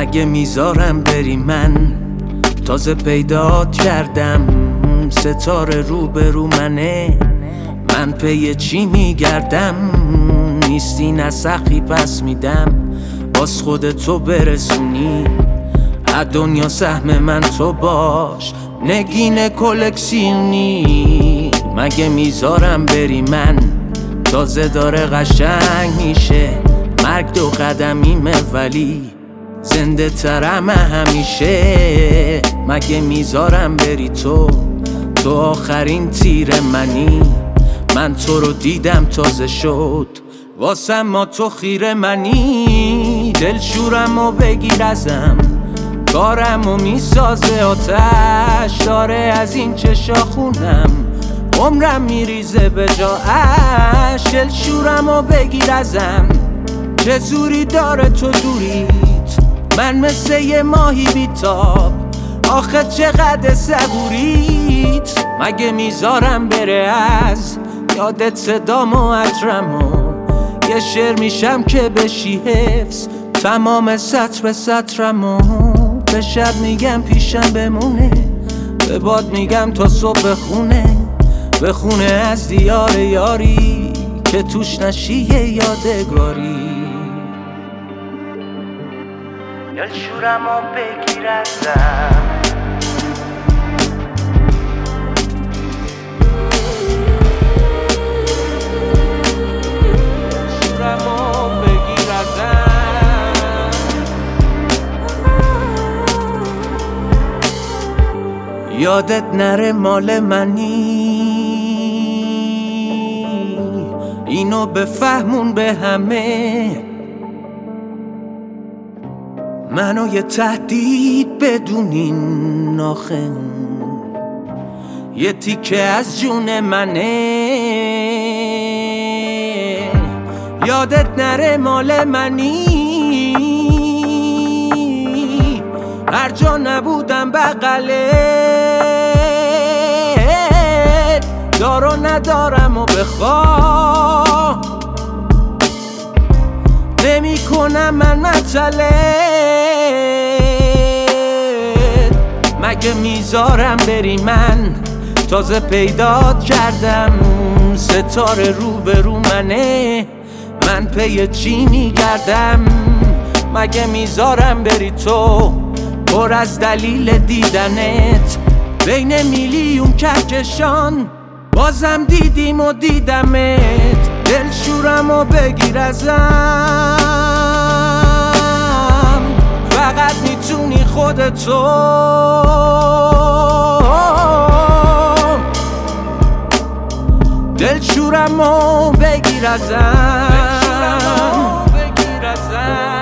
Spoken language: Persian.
مگه میذارم بری؟ من تازه پیدات کردم، ستاره روبرو منه، من پی چی میگردم؟ نیستی نسخی پس میدم، باز خودتو برسونی از دنیا سهم من تو باش، نگین کلکسیونی. مگه میذارم بری؟ من تازه داره قشنگ میشه، مرگ 2 قدمیمه ولی زنده ترم همیشه. مگه میذارم بری؟ تو آخرین تیر منی، من تو رو دیدم تازه شد واسم ما تو خیره منی. دلشورم و بگیر ازم، کارم و میسازه آتش داره از این چشا خونم، عمرم میریزه به جا اش. دلشورم و بگیر ازم، چه زوری داره تو دوریت، من مثل یه ماهی بیتاب، آخه چقدر صبوریت. مگه میذارم بره از یادت صدام و عطرمو، یه شعر میشم که بشی حفظ تمام سطر به سطرمو. به شب میگم پیشم بمونه، به باد میگم تا صبح بخونه از دیار یاری که توش نشی یه یادگاری. دلشورم و بگیر ازم، دلشورم و بگیر ازم. یادت نره مال منی، اینو بفهمون به همه، منو یه تهدید بدونین آخه، یه تیکه از جون منه. یادت نره مال منی، هر جا نبودم بغلت، دار و ندارم و بخواه نمی کنم من مطلت. مگه میذارم بری؟ من تازه پیدات کردم، ستاره روبرو منه، من پی چی میگردم؟ مگه میذارم بری؟ تو پر از دلیل دیدنت، بین میلیون کهکشان بازم دیدیم و دیدمت. دلشورم و بگیر ازم، فقط میتونی خودتو. دلشورم و بگیر ازم.